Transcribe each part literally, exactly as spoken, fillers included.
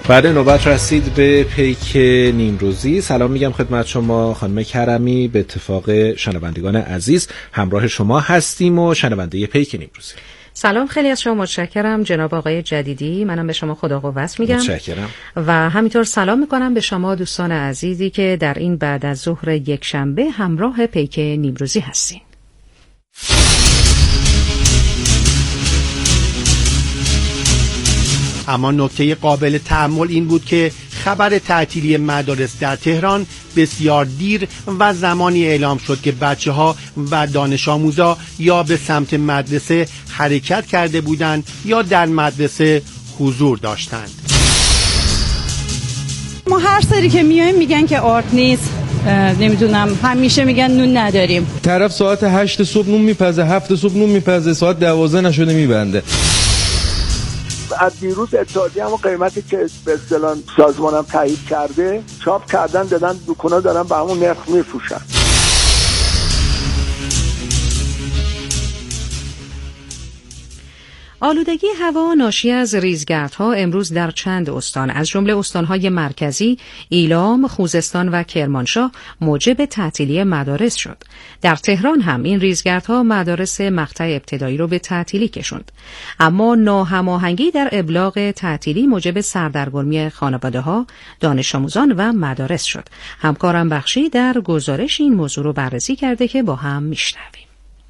بعد نوبت رسید به پیک نیمروزی. سلام میگم خدمت شما خانم کرمی. به اتفاق شنوندگان عزیز همراه شما هستیم و شنونده پیک نیمروزی. سلام، خیلی از شما متشکرم جناب آقای جدیدی. منم به شما خدا قوت میگم. متشکرم. و همینطور سلام میکنم به شما دوستان عزیزی که در این بعد از ظهر یک شنبه همراه پیک نیمروزی هستین. اما نکته قابل تأمل این بود که خبر تعطیلی مدارس در تهران بسیار دیر و زمانی اعلام شد که بچه ها و دانش آموزا یا به سمت مدرسه حرکت کرده بودند یا در مدرسه حضور داشتند. ما هر سری که میایم میگن که آرد نیست، نمیدونم همیشه میگن نون نداریم. طرف ساعت هشت صبح نون میپزه، هفت صبح نون میپزه، ساعت دوازده نشده میبنده. از دیروز اتحادیه هم قیمتی که به اصطلاح سازمانم تایید کرده چاپ کردن دادن دکونا دارن به همون نرخ میفروشن. آلودگی هوا ناشی از ریزگردها امروز در چند استان از جمله استانهای مرکزی، ایلام، خوزستان و کرمانشاه موجب تعطیلی مدارس شد. در تهران هم این ریزگردها مدارس مقطع ابتدایی رو به تعطیلی کشوند. اما ناهماهنگی در ابلاغ تعطیلی موجب سردرگمی خانواده‌ها، دانش آموزان و مدارس شد. همکارم بخشی در گزارش این موضوع رو بررسی کرده که با هم میشنویم.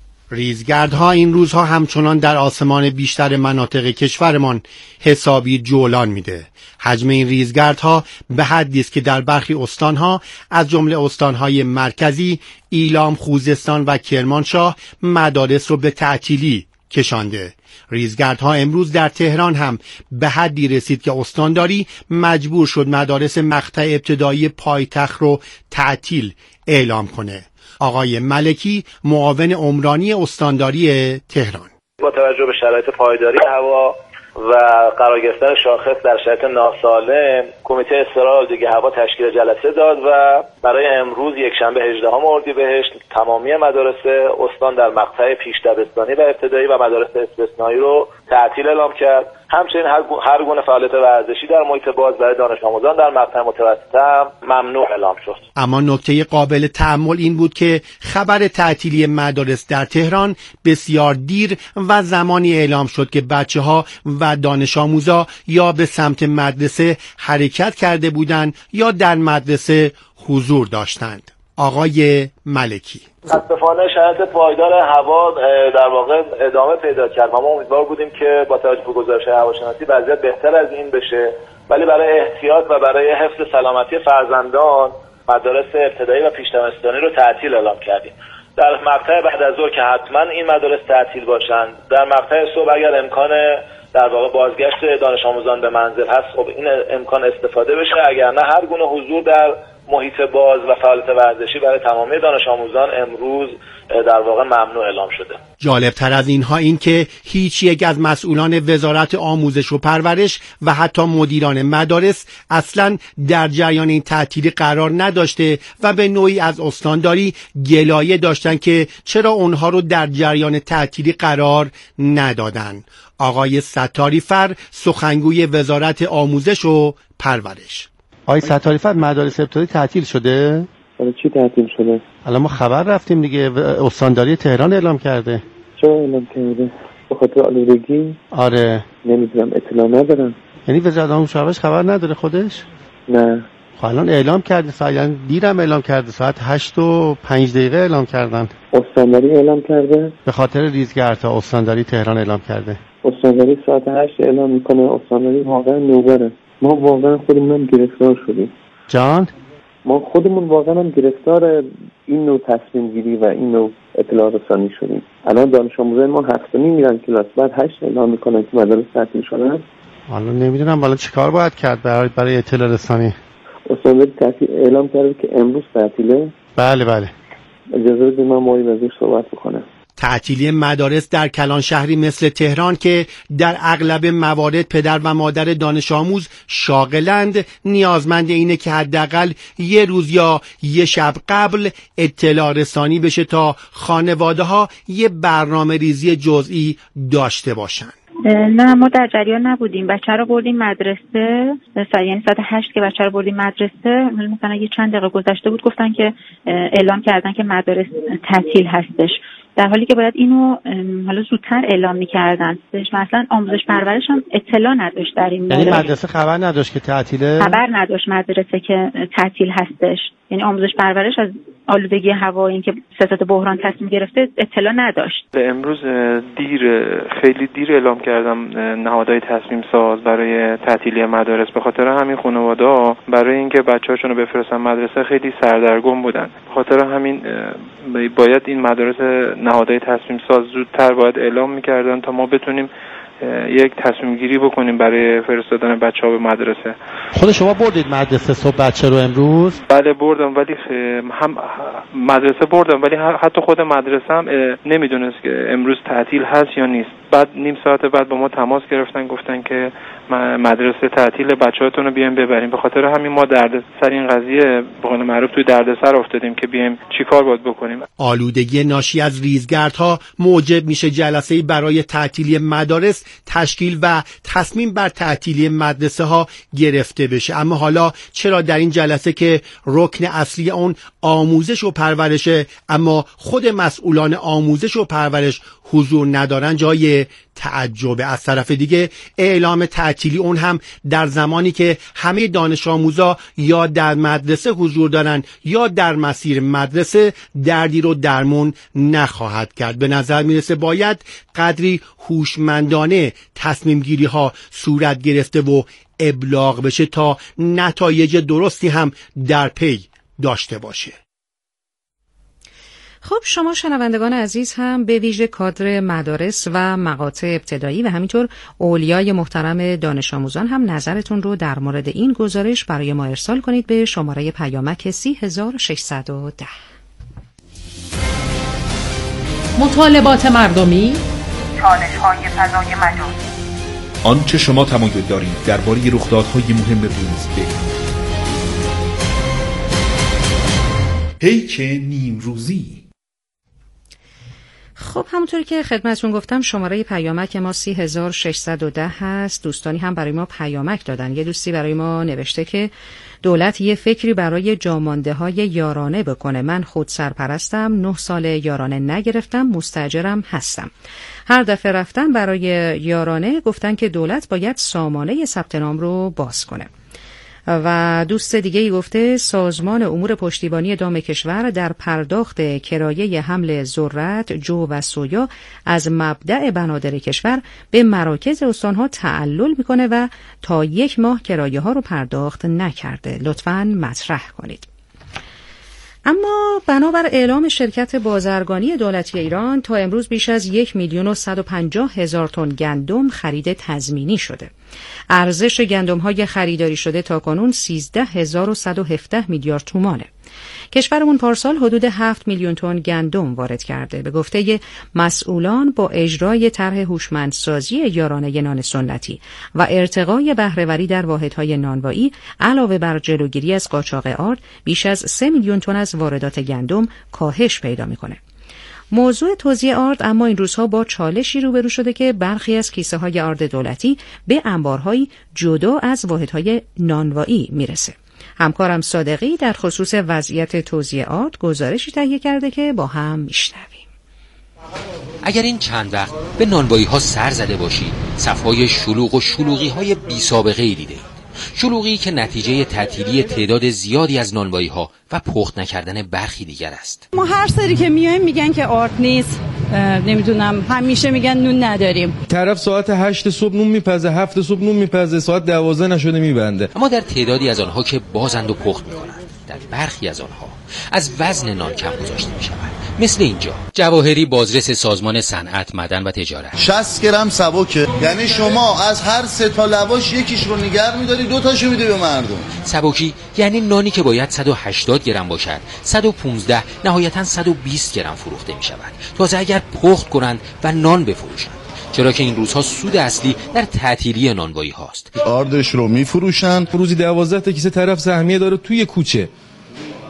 ریزگردها این روزها همچنان در آسمان بیشتر مناطق کشورمان حسابی جولان میده. حجم این ریزگردها به حدی است که در برخی استانها از جمله استانهای مرکزی، ایلام، خوزستان و کرمانشاه مدارس رو به تعطیلی کشانده. ریزگردها امروز در تهران هم به حدی رسید که استانداری مجبور شد مدارس مقطع ابتدایی پایتخت رو تعطیل اعلام کنه. آقای ملکی معاون عمرانی استانداری تهران: با توجه به شرایط پایداری هوا و قرار گرفتن شاخص در شرایط ناسالم، کمیته استقرار آلودگی هوا تشکیل جلسه داد و برای امروز یک شنبه هجدهم اردیبهشت تمامی مدارس استان در مقطع پیش دبستانی و ابتدایی و مدارس استثنایی رو تعطیل اعلام کرد. همچنین هر گونه فعالیت ورزشی در محیط باز برای دانش آموزان در مقطع متوسط هم ممنوع اعلام شد. اما نکته قابل تأمل این بود که خبر تعطیلی مدارس در تهران بسیار دیر و زمانی اعلام شد که بچه ها و دانش آموزا یا به سمت مدرسه حرکت کرده بودند یا در مدرسه حضور داشتند. آقای ملکی: متاسفانه شرایط پایدار هوا در واقع ادامه پیدا کرد و ما امیدوار بودیم که با توجه به گزارش هواشناسی وضعیت بهتر از این بشه، ولی برای احتیاط و برای حفظ سلامتی فرزندان مدارس ابتدایی و پیش دبستانی رو تعطیل اعلام کردیم. در مقطع بعد از ظهر که حتما این مدارس تعطیل باشند، در مقطع صبح اگر امکان در واقع بازگشت دانش آموزان به منزل هست خب این امکان استفاده بشه، اگر نه هر گونه حضور در محیط باز و فعالیت ورزشی برای تمامی دانش آموزان امروز در واقع ممنوع اعلام شده. جالب تر از اینها این که هیچ یک از مسئولان وزارت آموزش و پرورش و حتی مدیران مدارس اصلا در جریان این تعطیلی قرار نداشته و به نوعی از استانداری گلایه داشتن که چرا اونها رو در جریان تعطیلی قرار ندادن. آقای ستاری فر، سخنگوی وزارت آموزش و پرورش: آقای ستاری فر، مدارس ابتدایی تعطیل شده؟ آره چی تعطیل شده؟ الان ما خبر رفتیم دیگه، استانداری تهران اعلام کرده. چرا اعلام کرده؟ به خاطر آلودگی؟ آره. نمیدونم، اطلاع ندارم. یعنی وزارت آموزش و پرورش خبر نداره خودش؟ نه. خب الان اعلام کرده، ساعت یعنی دیرم اعلام کرده، ساعت هشت و پنج دقیقه اعلام کردن. استانداری اعلام کرده؟ به خاطر ریزگردها استانداری تهران اعلام کرده. استانداری ساعت هشت اعلام میکنه. استانداری واقعا نوبره. ما واقعا خودمون هم گرفتار شدیم. جان؟ ما خودمون واقعا هم گرفتار این نوع تصمیم گیری و این نوع اطلاع رسانی شدیم. الان دانش آموزان ما هفت و نیم میرن کلاس، بعد هشت اعلام میکنن که مدارس تعطیل شدن. حالا نمیدونم والا چیکار باید کرد برای برای اطلاع رسانی. استانداری تعطیل اعلام کرده که امروز تعطیله. بله بله. اجازه بدید من با وزیر صحبت بکنم. تعطیلی مدارس در کلان شهری مثل تهران که در اغلب موارد پدر و مادر دانش آموز شاغلند نیازمند اینه که حداقل یه روز یا یه شب قبل اطلاع رسانی بشه تا خانواده ها یه برنامه ریزی جزئی داشته باشن. نه ما در جریان نبودیم. بچه رو بردیم مدرسه، یعنی ساعت هشت که بچه رو بردیم مدرسه، مثلا یه چند دقیقه گذشته بود گفتن که اعلام کردن که مدارس تعطیل هستش، در حالی که باید اینو حالا زودتر اعلام می‌کردن. مثلا آموزش پرورش هم اطلاع نداشت در این مورد. یعنی مدرسه خبر نداشت که تعطیله؟ خبر نداشت مدرسه که تعطیل هستش. یعنی آموزش پرورش از آلودگی هوا، این که سیاست بحران تصمیم گرفته، اطلاع نداشت. امروز دیر، خیلی دیر اعلام کردم نهادهای تصمیم ساز برای تعطیلی مدارس. به خاطر همین خانواده‌ها برای اینکه بچه‌هاشون رو بفرستن مدرسه خیلی سردرگم بودن. به خاطر همین باید این مدارس نهادهای تصمیم ساز زودتر باید اعلام می‌کردن تا ما بتونیم یک تصمیم گیری بکنیم برای فرستادن بچه‌ها به مدرسه. خود شما بردید مدرسه صبح بچه رو امروز؟ بله بردم، ولی هم مدرسه بردم ولی حتی خود مدرسه هم نمیدونست که امروز تعطیل هست یا نیست. بعد نیم ساعت بعد با ما تماس گرفتن، گفتن که مدرسه تعطیل، بچه‌هاتون رو بیایم ببریم. به خاطر همین ما دردسر این قضیه به قول معروف توی دردسر افتادیم که بیایم چیکار باید بکنیم. آلودگی ناشی از ریزگردها موجب میشه جلسه‌ای برای تعطیلی مدارس تشکیل و تصمیم بر تعطیلی مدرسه ها گرفته بشه. اما حالا چرا در این جلسه که رکن اصلی اون آموزش و پرورشه، اما خود مسئولان آموزش و پرورش حضور ندارن جای تعجب. از طرف دیگه اعلام تعطیلی اون هم در زمانی که همه دانش آموزا یا در مدرسه حضور دارن یا در مسیر مدرسه، دردی رو درمون نخواهد کرد. به نظر میرسه باید قدری هوشمندانه تصمیم گیری ها صورت گرفته و ابلاغ بشه تا نتایج درستی هم در پی داشته باشه. خب شما شنوندگان عزیز هم به ویژه کادر مدارس و مقاطع ابتدایی و همینطور اولیای محترم دانش آموزان هم نظرتون رو در مورد این گزارش برای ما ارسال کنید به شماره پیامک سی هزار و ششصد و ده. مطالبات مردمی، چالش‌های فضای مجازی، آنچه شما تمایل دارید درباره رخدادهای مهم روز بگویید. پیک نیمروزی. خب همونطوری که خدمتتون گفتم شماره پیامک ما سی هزار و ششصد و ده هست. دوستانی هم برای ما پیامک دادن. یه دوستی برای ما نوشته که دولت یه فکری برای جامانده های یارانه بکنه. من خود سرپرستم، نه سال یارانه نگرفتم، مستاجرم هستم. هر دفعه رفتم برای یارانه گفتن که دولت باید سامانه ثبت نام رو باز کنه. و دوست دیگه ای گفته سازمان امور پشتیبانی دام کشور در پرداخت کرایه حمل ذرت، جو و سویا از مبدأ بنادر کشور به مراکز استانها تعلل میکنه و تا یک ماه کرایه ها رو پرداخت نکرده. لطفاً مطرح کنید. اما بنابر اعلام شرکت بازرگانی دولتی ایران تا امروز بیش از یک میلیون و صد و پنجاه هزار تن گندم خرید تضمینی شده. ارزش گندم‌های خریداری شده تاکنون سیزده هزار و صد و هفده میلیارد تومانه. کشورمون پارسال حدود هفت میلیون تن گندم وارد کرده. به گفته مسئولان با اجرای طرح هوشمندسازی یارانه نان سنتی و ارتقای بهره‌وری در واحدهای نانوایی علاوه بر جلوگیری از قاچاق آرد، بیش از سه میلیون تن از واردات گندم کاهش پیدا میکنه. موضوع توزیع آرد اما این روزها با چالشی روبرو شده که برخی از کیسه های آرد دولتی به انبارهایی جدا از واحدهای نانوایی میرسه. همکارم صادقی در خصوص وضعیت توزیع آرد گزارشی تهیه کرده که با هم میشنویم. اگر این چند وقت به نانوایی ها سر زده باشید، صفهای شلوغ و شلوغی های بی سابقه ای دیده اید. شلوغی که نتیجه تعطیلی تعداد زیادی از نانوایی ها و پخت نکردن برخی دیگر است. ما هر سری که میایم میگن که آرد نیست، نمیدونم همیشه میگن نون نداریم. طرف ساعت هشت صبح نون میپزه، هفت صبح نون میپزه، ساعت دوازده نشده میبنده. اما در تعدادی از آنها که بازند و پخت میکنند، در برخی از آنها از وزن نان کم گذاشته میشود. مثل اینجا جواهری، بازرس سازمان صنعت، معدن و تجارت. شصت گرم سبکه، یعنی شما از هر سه تا لواش یکیش رو نگه می‌داری، دو تاشو میدی به مردم. سبکی یعنی نانی که باید صد و هشتاد گرم باشد، صد و پانزده نهایتاً صد و بیست گرم فروخته میشود. تازه اگر پخت کنند و نان بفروشند. چرا که این روزها سود اصلی در تعطیلی نانوایی هاست. آردش رو میفروشن، روزی دوازده تا کیسه طرف سهمیه داره توی کوچه.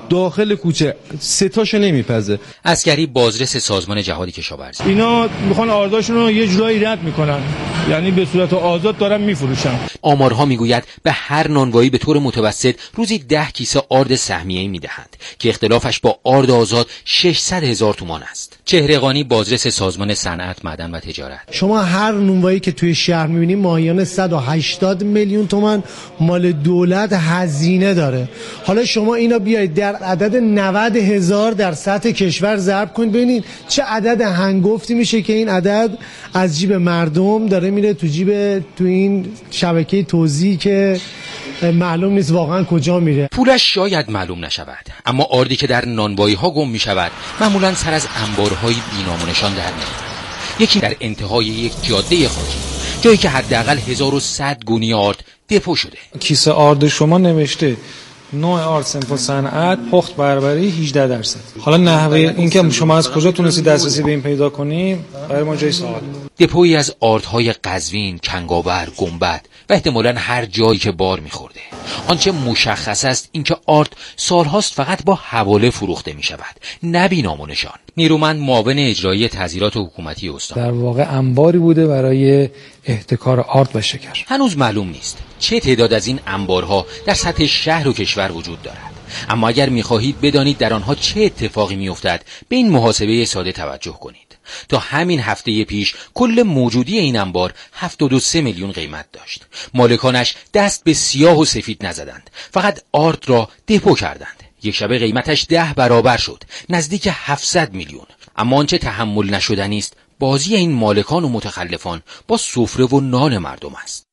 داخل کوچه سه تاشو نمیپزه. عسکری بازرس سازمان جهاد کشاورزی: اینا میخوان آرداشون رو یه جورایی رد میکنن، یعنی به صورت آزاد دارن میفروشن. آمارها میگوید به هر نانوایی به طور متوسط روزی ده کیسه آرد سهمیه‌ای میدهند که اختلافش با آرد آزاد ششصد هزار تومان است. چهرهقانی بازرس سازمان صنعت، معدن و تجارت: شما هر نونوایی که توی شهر میبینید ماهیانه صد و هشتاد میلیون تومان مال دولت هزینه داره. حالا شما اینا بیایید در عدد نود هزار در سطح کشور ضرب کنید، ببینید چه عدد هنگفتی میشه که این عدد از جیب مردم داره میره تو جیب تو این شبکه توزیع که معلوم نیست واقعا کجا میره. پولش شاید معلوم نشود، اما آردی که در نانوایی ها گم میشود معمولا سر از انبارهای بی‌نام در میاد. یکی در انتهای یک جاده خاکی، جایی که حداقل هزار و صد گونی آرد دپو شده. کیسه آرد شما نوشته نوع آرد صنف و صنعت، پخت بربری هجده درصد. حالا نحوه اینکه شما از کجا تونستید دسترسی به این پیدا کنیم برای ما جای سوال. دپویی از آردهای قزوین، کنگاور، گنبد و احتمالاً هر جایی که بار میخورده. آنچه مشخص است اینکه آرد سالهاست فقط با حواله فروخته میشود، نه بی‌نام و نشان. نیرومند معاون اجرایی تعزیرات حکومتی استان: در واقع انباری بوده برای احتکار آرد و شکر. هنوز معلوم نیست چه تعداد از این انبارها در سطح شهر و کشور وجود دارد، اما اگر می‌خواهید بدانید در آنها چه اتفاقی می‌افتد، به این محاسبه ساده توجه کنید. تا همین هفته پیش کل موجودی این انبار هفتاد و سه میلیون قیمت داشت. مالکانش دست به سیاه و سفید نزدند، فقط آرد را دپو کردند. یک شبه قیمتش ده برابر شد، نزدیک هفتصد میلیون. اما آنچه تحمل نشدنی است بازی این مالکان و متخلفان با سفره و نان مردم است.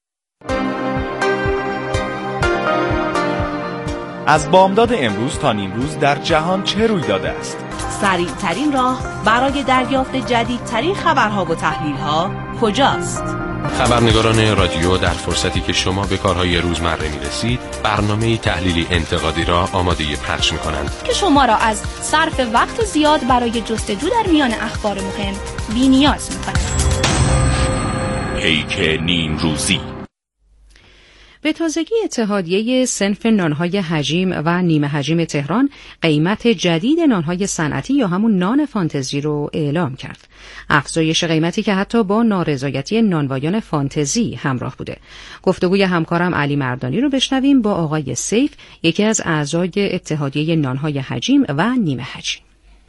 از بامداد امروز تا نیمروز در جهان چه روی داده است؟ سریع ترین راه برای دریافت جدیدترین خبرها و تحلیلها کجاست؟ خبرنگاران رادیو در فرصتی که شما به کارهای روزمره میرسید برنامه تحلیلی انتقادی را آماده پخش میکنند که شما را از صرف وقت زیاد برای جستجو در میان اخبار مهم بی نیاز میکنند. پیک نیمروزی. به تازگی اتحادیه صنف نانهای حجیم و نیمه حجیم تهران قیمت جدید نانهای صنعتی یا همون نان فانتزی رو اعلام کرد. افزایش قیمتی که حتی با نارضایتی نانوایان فانتزی همراه بوده. گفتگوی همکارم علی مردانی رو بشنویم با آقای سیف، یکی از اعضای اتحادیه نانهای حجیم و نیمه حجیم.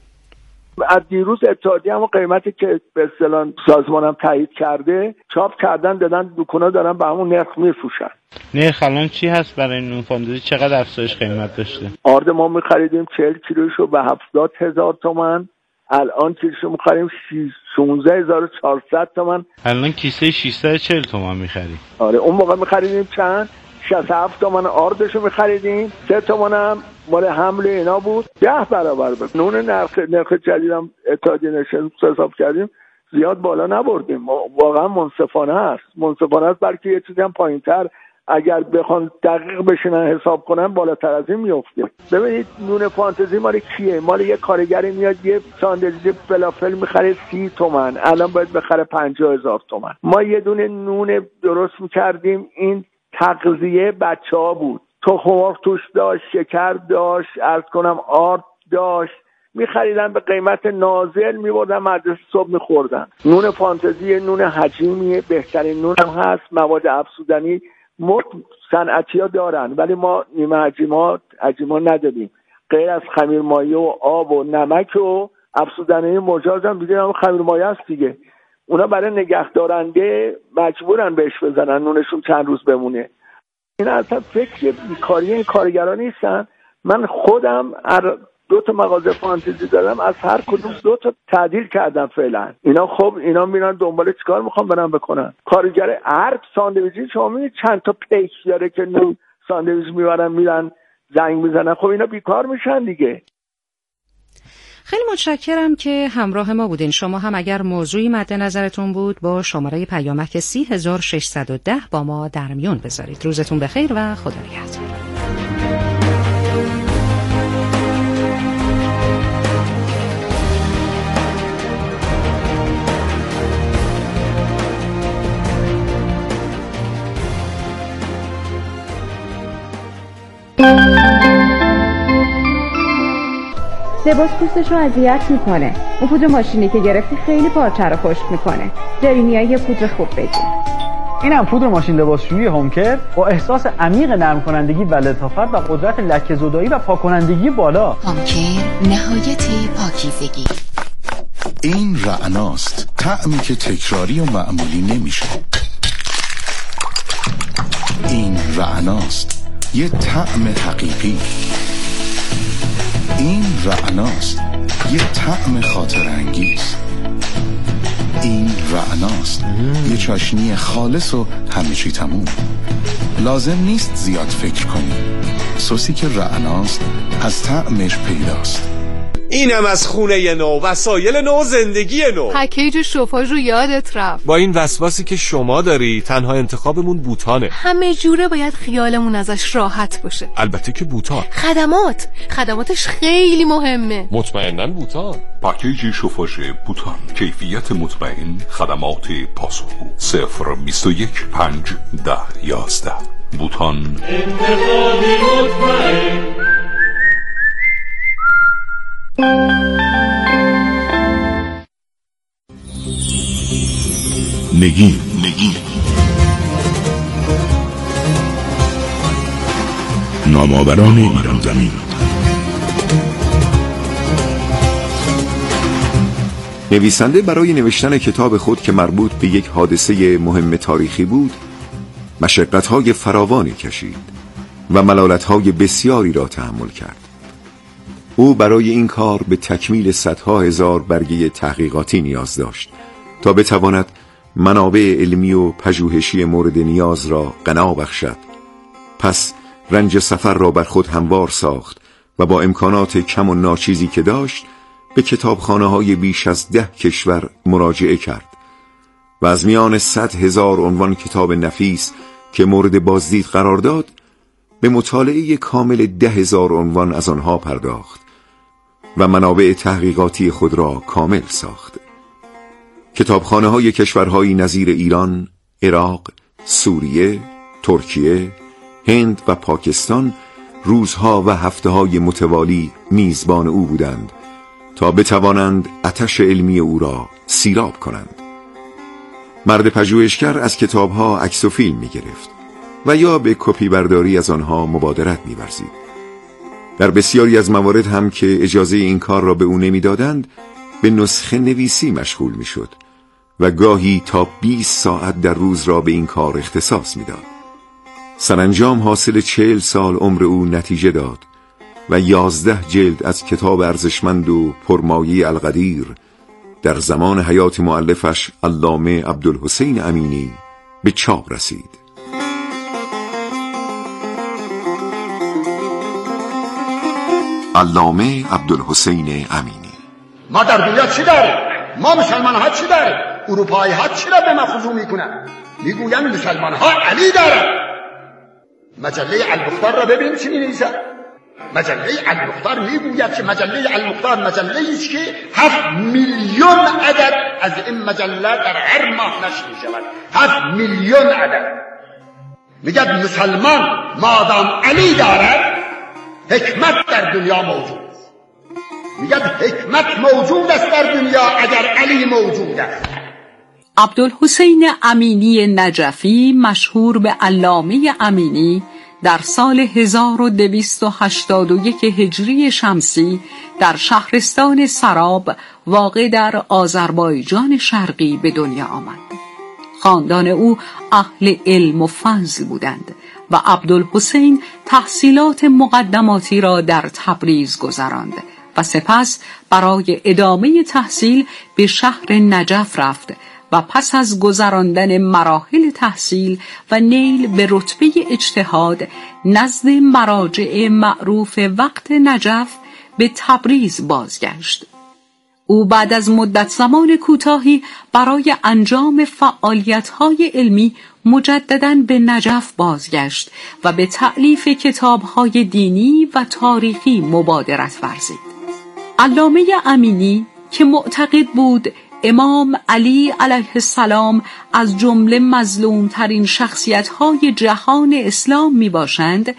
از دیروز اتحادیه همون قیمتی که به اصطلاح سازمانم تایید کرده چاپ کردن دادن دکونا دارن به همون نرخ میفروشن. نرخ الان چی هست برای نون فانتزی؟ چقدر افزایش قیمت داشته؟ آرد ما می‌خریدیم چهل کیلوشو به هفتاد هزار تومان، الان کیلوشو می‌خریم شانزده هزار و چهارصد تومان. الان کیسه ششصد و چهل تومان می‌خریم. آره اون موقع می‌خریدیم چند؟ شصت و هفت تومان آردشو می‌خریدیم، سه تومان هم مال حمل اینا بود، ده برابر بود. نون نرخ نرخ جدیدم اتحادیه نشون حساب کردیم زیاد بالا نبردیم، واقعا منصفانه است. منصفانه است بلکه یه چیزی هم پایین‌تر اگر بخوان دقیق بشینن حساب کنن بالاتر از این میفته. ببینید نون فانتزی مال کیه؟ مال یه کارگری میاد یه ساندویچ فلافل میخره سی تومن، الان باید بخره پنجاه هزار تومن. ما یه دونه نون درست میکردیم، این تغذیه بچه ها بود، تخم مرغ توش داشت، شکر داشت، عرض کنم آرد داشت، میخریدن به قیمت نازل میبردن مدرسه صبح میخوردن. نون فانتزی نون حجیمیه، بهترین نون هم هست، مواد افزودنی مت صنعتی ها دارن ولی ما نیمه حجیمات حجیما نداریم، غیر از خمیر مایه و آب و نمک و افزودنی مجاز هم دیگه هم خمیر مایه است دیگه. اونا برای نگهدارنده مجبورن بهش بزنن نونشون چند روز بمونه. این اصلا فکر بیکاری این کارگران نیستن. من خودم دو تا مغازه فانتزی دارم، از هر کدوم دو تا تعدیل کردم فعلا. اینا خب اینا میرن دنبال چیکار میخوام برن بکنن. کارگر هر ساندویچی شما میبینید چند تا پیک داره که نون ساندویچ میبرن میرن زنگ میزنن، خب اینا بیکار میشن دیگه. خیلی متشکرم که همراه ما بودین. شما هم اگر موضوعی مد نظرتون بود با شماره پیامک سی هزار و ششصد و ده با ما در میون بذارید. روزتون بخیر و خدا نگهدار. لباس پوستش رو اذیت میکنه. اون پودر ماشینی که گرفتی خیلی پارچه رو خشک میکنه. جریمیای یه پودر خوب بگیر. اینم پودر ماشین لباسشویی هومکر با احساس عمیق نرم کنندگی و لطافت و قدرت لکه زدایی و پاک کنندگی بالا. هومکر نهایت پاکیزگی. این رعناست، طعمی که تکراری و معمولی نمیشه. این رعناست، یه طعم حقیقی. این رعناست، یه طعم خاطر انگیز. این رعناست، یه چاشنی خالص و همه چی تموم. لازم نیست زیاد فکر کنی. سوسی که رعناست از طعمش پیداست. اینم از خونه نو، وسایل نو، زندگی نو. پکیج شوفاژ رو یادت رفت. با این وسواسی که شما داری تنها انتخابمون بوتانه. همه جوره باید خیالمون ازش راحت باشه. البته که بوتان. خدمات خدماتش خیلی مهمه. مطمئناً بوتان. پکیج شوفاژ بوتان، کیفیت مطمئن، خدمات پاسخگو. صفر بیست و یک پنج ده یازده. بوتان. انتخابی مطمئن. نگین نگین نامآوران ایران زمین. نویسنده برای نوشتن کتاب خود که مربوط به یک حادثه مهم تاریخی بود، مشقت‌های فراوانی کشید و ملالت‌های بسیاری را تحمل کرد. او برای این کار به تکمیل صدها هزار برگه تحقیقاتی نیاز داشت تا بتواند منابع علمی و پژوهشی مورد نیاز را غنا بخشد. پس رنج سفر را بر خود هموار ساخت و با امکانات کم و ناچیزی که داشت به کتابخانه‌های بیش از ده کشور مراجعه کرد و از میان صد هزار عنوان کتاب نفیس که مورد بازدید قرار داد به مطالعه کامل ده هزار عنوان از آنها پرداخت و منابع تحقیقاتی خود را کامل ساخت. کتابخانه‌های کشورهایی نظیر ایران، عراق، سوریه، ترکیه، هند و پاکستان روزها و هفته‌های متوالی میزبان او بودند تا بتوانند آتش علمی او را سیراب کنند. مرد پژوهشگر از کتابها عکس و فیلم می گرفت و یا به کپی برداری از آنها مبادرت می ورزید. در بسیاری از موارد هم که اجازه این کار را به او نمی دادند به نسخه نویسی مشغول می شد و گاهی تا بیست ساعت در روز را به این کار اختصاص می داد. سرانجام حاصل چهل سال عمر او نتیجه داد و یازده جلد از کتاب ارزشمند و پرمایه القدیر در زمان حیات مؤلفش علامه عبدالحسین امینی به چاپ رسید. علامه عبدالحسین امینی. ما در دنیا چی داریم؟ ما مسلمان ها چی داریم؟ اروپایی ها چی را به ما خضوع میکنن؟ میگوین مسلمان ها علی دارن. مجله المختار را ببینیم چی می‌نویسد. مجله المختار میگوید که مجله المختار مجله است که هفت میلیون عدد از این مجله در هر ماه نشر می‌شود. هفت میلیون عدد. میگد مسلمان مادام علی دارد حکمت در دنیا موجود است. میگد حکمت موجود است در دنیا اگر علی موجود است. عبدالحسین امینی نجفی مشهور به علامه امینی در سال هزار و دویست و هشتاد و یک هجری شمسی در شهرستان سراب واقع در آذربایجان شرقی به دنیا آمد. خاندان او اهل علم و فضل بودند و عبدالحسین تحصیلات مقدماتی را در تبریز گذراند و سپس برای ادامه تحصیل به شهر نجف رفت و پس از گذراندن مراحل تحصیل و نیل به رتبه اجتهاد نزد مراجع معروف وقت نجف به تبریز بازگشت. او بعد از مدت زمان کوتاهی برای انجام فعالیت‌های علمی مجدداً به نجف بازگشت و به تألیف کتاب‌های دینی و تاریخی مبادرت ورزید. علامه امینی که معتقد بود امام علی علیه السلام از جمله مظلوم ترین شخصیت های جهان اسلام می باشند،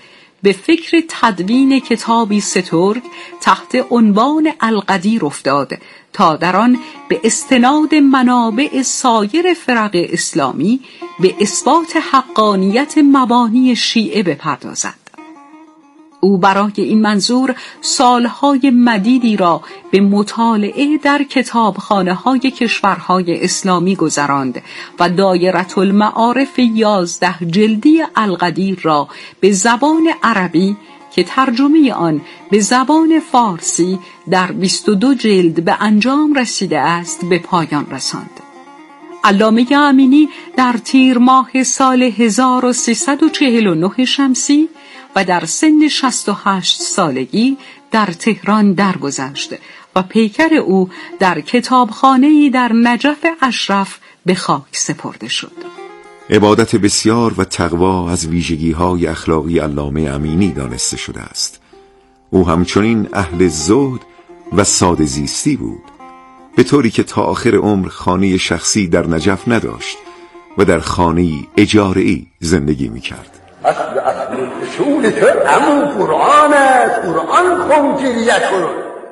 به فکر تدوین کتابی سترگ تحت عنوان القدیر افتاد تا در آن به استناد منابع سایر فرق اسلامی به اثبات حقانیت مبانی شیعه بپردازد. او برای این منظور سالهای مدیدی را به مطالعه در کتابخانه‌های کشورهای اسلامی گذراند و دایره المعارف یازده جلدی القدیر را به زبان عربی که ترجمه آن به زبان فارسی در بیست و دو جلد به انجام رسیده است به پایان رساند. علامه امینی در تیر ماه سال هزار و سیصد و چهل و نه شمسی و در سن شصت و هشت سالگی در تهران درگذشت و پیکر او در کتابخانه‌ای در نجف اشرف به خاک سپرده شد. عبادت بسیار و تقوا از ویژگی‌های اخلاقی علامه امینی دانسته شده است. او همچنین اهل زهد و ساده زیستی بود، به طوری که تا آخر عمر خانه شخصی در نجف نداشت و در خانه‌ای اجاره‌ای زندگی می‌کرد. اصل اصل اصول تو همون قرآن است. قرآن خون گریه کن،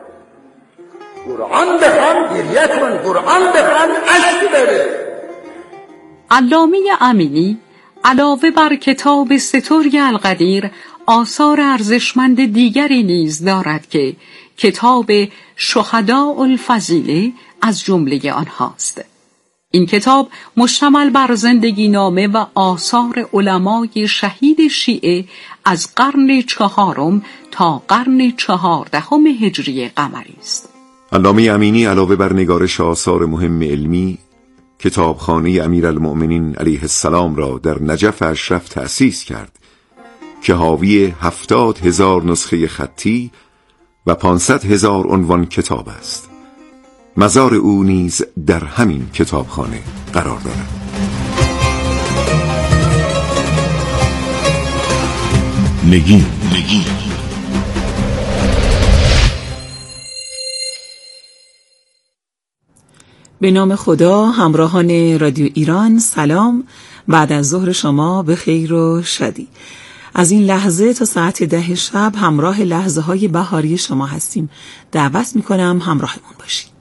قرآن بخوان گریه کن، قرآن بخوان عشق بره. علامه امینی علاوه بر کتاب سترگ القدیر آثار ارزشمند دیگری نیز دارد که کتاب شهداء الفضیله از جمله آنهاست. این کتاب مشتمل بر زندگی نامه و آثار علمای شهید شیعه از قرن چهارم تا قرن چهاردهم هجری قمری است. علامه امینی علاوه بر نگارش آثار مهم علمی، کتابخانه امیرالمؤمنین علیه السلام را در نجف اشرف تأسیس کرد که حاوی هفتاد هزار نسخه خطی و پانصد هزار عنوان کتاب است. مزار او نیز در همین کتابخانه قرار دارد. نگین نگین به نام خدا. همراهان رادیو ایران سلام. بعد از ظهر شما به خیر و شادی. از این لحظه تا ساعت ده شب همراه لحظه های بهاری شما هستیم. دعوت میکنم همراهمون باشید.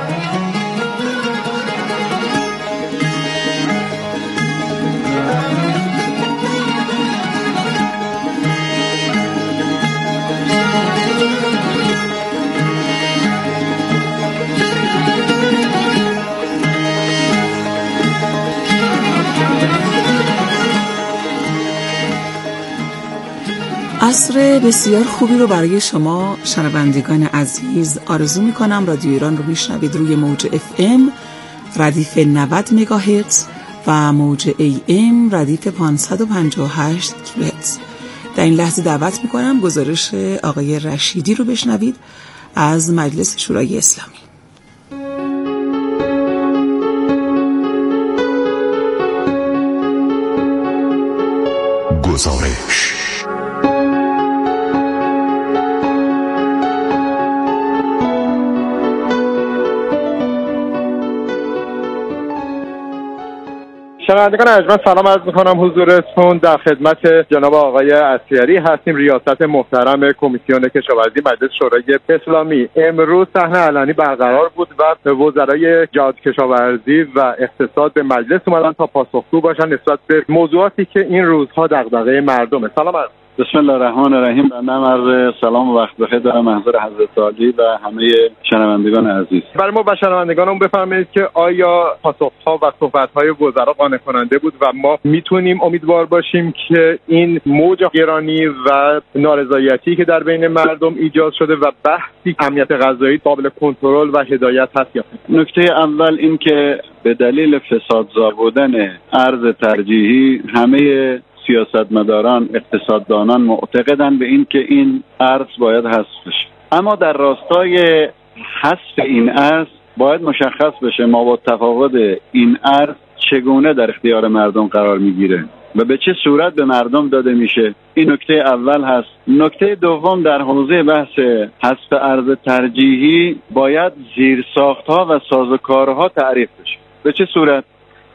عصر بسیار خوبی رو برای شما شنوندگان عزیز آرزو میکنم. رادیو ایران رو میشنوید روی موج اف ام ردیف نود مگاهرتز و موج ای ام ردیف پانصد و پنجاه و هشت کیلوهرتز. در این لحظه دعوت میکنم گزارش آقای رشیدی رو بشنوید از مجلس شورای اسلامی. گزارش شنوندگان ارجمند سلام عرض می‌کنم حضورتون. در خدمت جناب آقای عصیری هستیم، ریاست محترم کمیسیون کشاورزی مجلس شورای اسلامی. امروز صحنه علنی برقرار بود و وزرای جهاد کشاورزی و اقتصاد به مجلس اومدن تا پاسخگو باشن نسبت به موضوعاتی که این روزها دغدغه مردمه. سلام عرض. بسم الله الرحمن الرحیم. بنده عرض سلام و وقت بخیر دارم محضر حضرت عالی و همه شنوندگان عزیز. برای ما و شنوندگانمون بفرمایید که آیا پاسخها و صحبت‌های وزرا قانع کننده بود و ما میتونیم امیدوار باشیم که این موج گرانی و نارضایتی که در بین مردم ایجاد شده و بحثی امنیت غذایی قابل کنترل و هدایت هست یا نه؟ نکته اول این که به دلیل فسادزا بودن ارز ترجیحی همه سیاستمداران، اقتصاددانان معتقدند به این که این ارز باید حذف بشه. اما در راستای حذف این ارز باید مشخص بشه مابعد تفاوت این ارز چگونه در اختیار مردم قرار میگیره و به چه صورت به مردم داده میشه. این نکته اول هست. نکته دوم در حوزه بحث حذف ارز ترجیحی باید زیرساخت‌ها و سازوکارها تعریف بشه. به چه صورت؟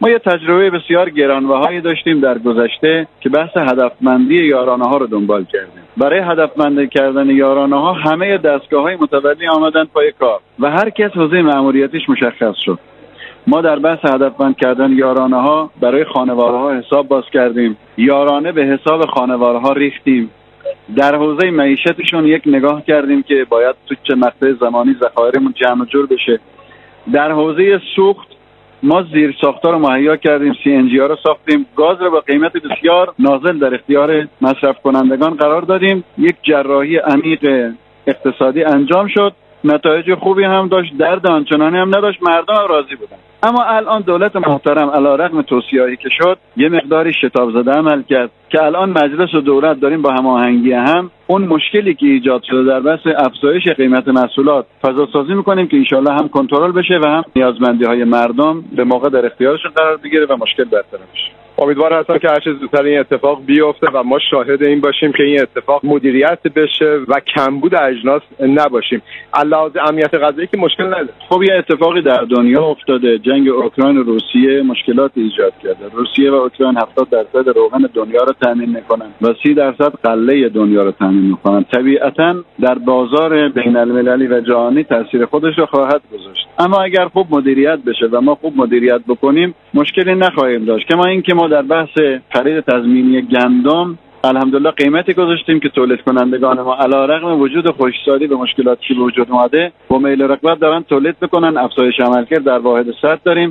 ما یه تجربه بسیار گرانبهایی داشتیم در گذشته که بحث هدفمندی یارانه ها رو دنبال کردیم. برای هدفمند کردن یارانه ها همه دستگاه های متولی آمدن پای کار و هر کس حوزه مأموریتیش مشخص شد. ما در بحث هدفمند کردن یارانه ها برای خانواده ها حساب باز کردیم، یارانه به حساب خانواده ها ریختیم. در حوزه معیشتشون یک نگاه کردیم که باید تو چه مقطع زمانی ذخایرمون جمع جور بشه. در حوزه سوخت ما زیر ساختار رو مهیا کردیم، سی ان جی ها رو ساختیم، گاز رو با قیمت بسیار نازل در اختیار مصرف کنندگان قرار دادیم. یک جراحی عمیق اقتصادی انجام شد، نتایج خوبی هم داشت، درد آنچنانی هم نداشت، مردم هم راضی بودن. اما الان دولت محترم علیرغم توصیه‌ای که شد یه مقداری شتاب زده عمل کرد که الان مجلس و دولت داریم با هماهنگی هم اون مشکلی که ایجاد شده در بحث افزایش قیمت محصولات فضا سازی می‌کنیم که انشالله هم کنترل بشه و هم نیازمندی‌های مردم به موقع در اختیارشون قرار بگیره و مشکل برطرف بشه. امیدوارم هستم که هر چه زودتر این اتفاق بیفته و ما شاهد این باشیم که این اتفاق مدیریت بشه و کمبود اجناس نباشیم. علاوه امنیت غذایی که مشکل نداره. خب یه اتفاقی در دنیا افتاده، جنگ اوکراین و روسیه مشکلات ایجاد کرده. روسیه و اوکراین هفتاد درصد روغن دنیا رو تامین میکنن و سی درصد غله دنیا رو تامین میکنن. طبیعتاً در بازار بین المللی و جهانی تاثیر خودش رو خواهد گذاشت. اما اگر خوب مدیریت بشه و ما خوب مدیریت بکنیم مشکلی نخواهیم داشت. کما اینکه ما در بحث خرید تضمینی گندم الحمدلله قیمتی گذاشتیم که تولید کنندگان ما علیرغم وجود خشکسالی و مشکلاتی که به وجود اومده با میل و رغبت دارن تولید بکنن. افزایش عملکرد در واحد صد داریم.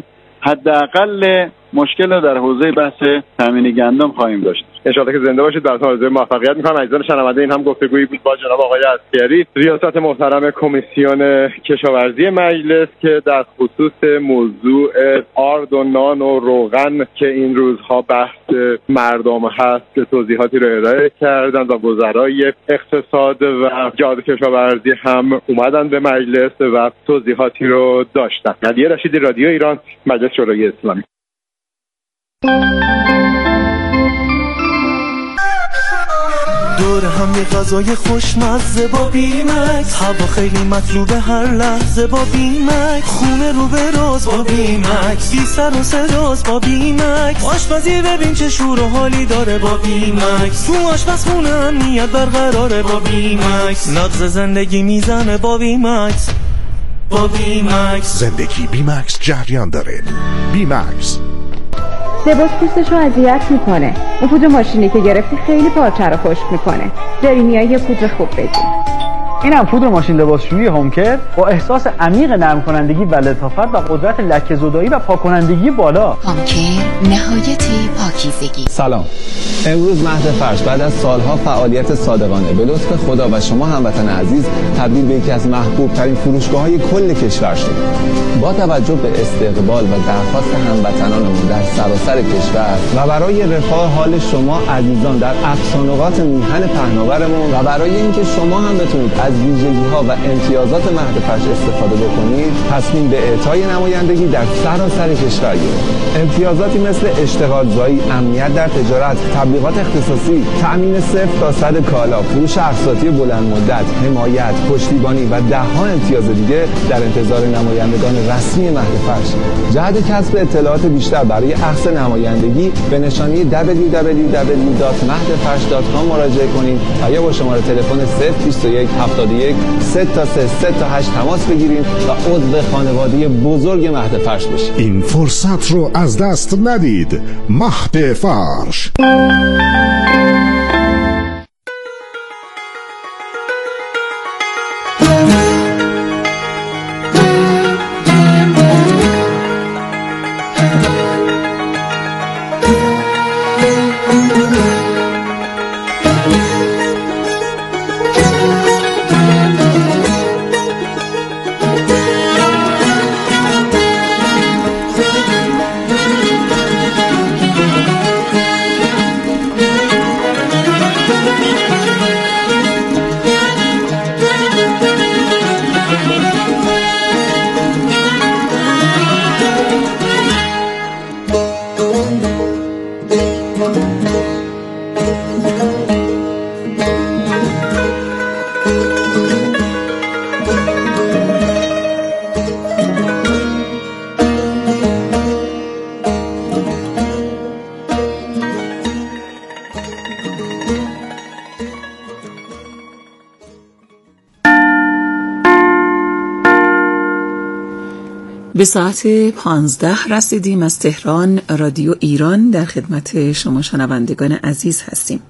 حداقل مشکل در حوزه بحث تامین گندم خواهیم داشت. ان شاءالله که زنده باشید. براتون آرزوی موفقیت می‌کنم. عزیزان شنونده، این هم گفتگویی بود با جناب آقای عصیری، ریاست محترم کمیسیون کشاورزی مجلس، که در خصوص موضوع آرد و نان و روغن که این روزها بحث مردم هست که توضیحاتی رو ارائه کردن و وزرای اقتصاد و جهاد کشاورزی هم اومدن به مجلس و توضیحاتی رو داشتن. علی رشیدی، رادیو ایران، مجلس شورای اسلامی. دور هم یه غذای خوشمزه با بیمکس، هوا خیلی مطلوبه هر لحظه با بیمکس، خونه رو به راز با بیمکس، بی سر و صداست با بیمکس، آشپزی ببین چه شور و حالی داره با بیمکس، تو آشپزخونه امنیت برقراره با بیمکس، نبض زندگی میزنه با بیمکس، با بیمکس زندگی بیمکس جریان داره. بیمکس لباس پوستش رو اذیت میکنه. اون پودر ماشینی که گرفتی خیلی پارچه رو خشک میکنه. جریمیای یه پودر خوب بگیر. اینم پودر ماشین لباسشویی هومکر با احساس عمیق نرم کنندگی و لطافت و قدرت لکه زدایی و پاک کنندگی بالا. هومکر نهایت پاکیزگی. سلام. امروز مهد فرش بعد از سالها فعالیت صادقانه به لطف خدا و شما هموطن عزیز تبدیل به یکی از محبوب ترین فروشگاه‌های کل کشور شد. با توجه به استقبال و درخواست هموطنانمون در سراسر کشور و برای رفاه حال شما عزیزان در اقصانقاط میهن پهناورمون و برای اینکه شما هم بتونید از ویژگی‌ها و امتیازات مهد فرش استفاده بکنید، تصمیم به اعطای نمایندگی در سراسر کشور گرفتیم. امتیازاتی مثل اشتغالزایی، امنیت در تجارت، تبلیغات اختصاصی، تأمین صفر تا صد کالا، فروش اقساطی بلند مدت، حمایت، پشتیبانی و ده‌ها امتیاز دیگه در انتظار نمایندگان رسمی مهد فرش. جهت کسب اطلاعات بیشتر برای اخذ نمایندگی به نشانی دبلیو دبلیو دبلیو دات مهد فرش دات کام مراجعه کنید و یا با شماره تلفن صفر بیست و یک هفتاد و یک سه تا سه سه تا هشت تماس بگیرید و عضو خانواده بزرگ مهد فرش بشید. این فرصت رو از دست ندید. مهد فرش. به ساعت پانزده رسیدیم. از تهران رادیو ایران در خدمت شما شنوندگان عزیز هستیم.